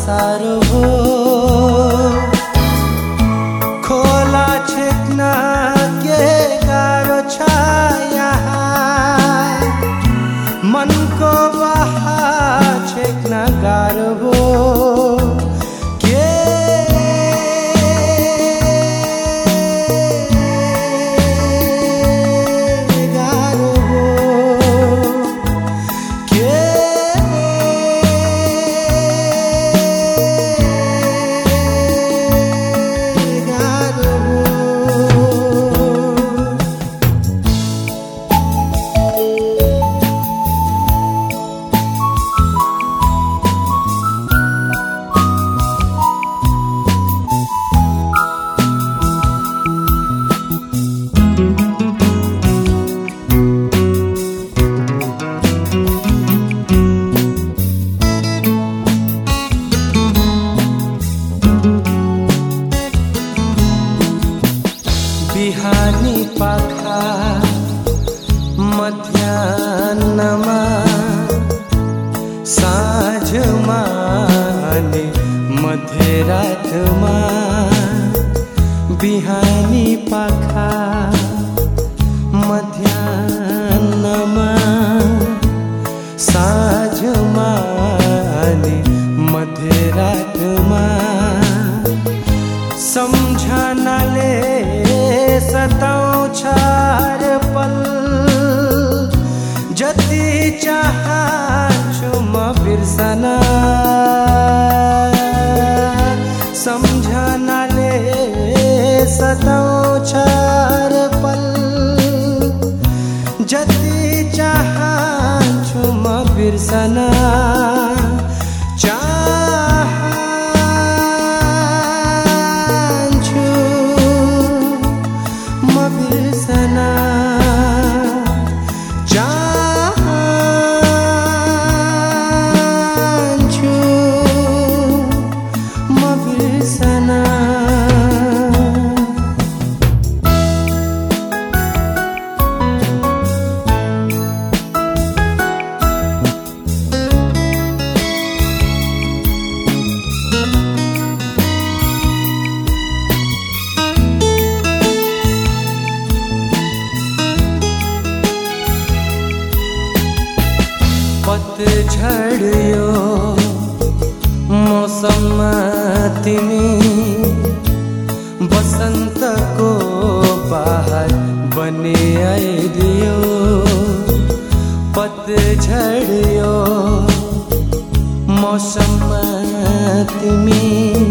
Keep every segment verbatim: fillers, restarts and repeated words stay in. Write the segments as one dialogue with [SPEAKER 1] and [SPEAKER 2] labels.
[SPEAKER 1] सारो हो खोला छेक्न के गाह्रो छ यहाँ मनको बहा छेक्न गाह्रो हो बिहानी पाखा मध्याह्नमा साँझमा अनि मध्यरातमा बिहानी पाखा मध्याह्नमा साँझमा अनि मध्यरातमा सम्झनाले सताउँछ हर पल जति चाहन्छु म बिर्सन सम्झनाले सताउँछ हर पल जति चाहन्छु म बिर्सन पतझड यो मौसममा तिमी बसन्तको बहार बनी आइदियो पतझड यो मौसममा तिमी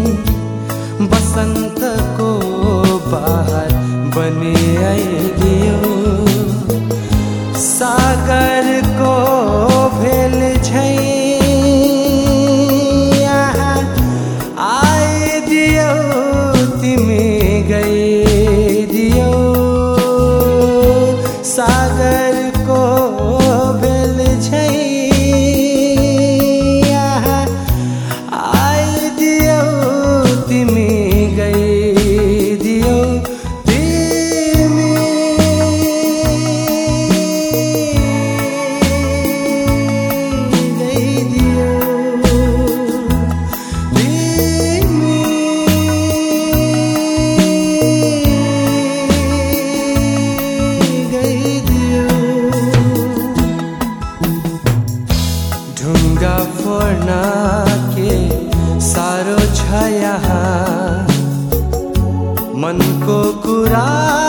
[SPEAKER 1] बसन्तको बहार बनी आइदियो सागरको भेल झै यहाँ आइदियो तिमी गइदियो सागरको भेल झै यहाँ आइदियो तिमी गइदियो ढुङ्गा फोर्न के सारो छ यहाँ मनको कुरा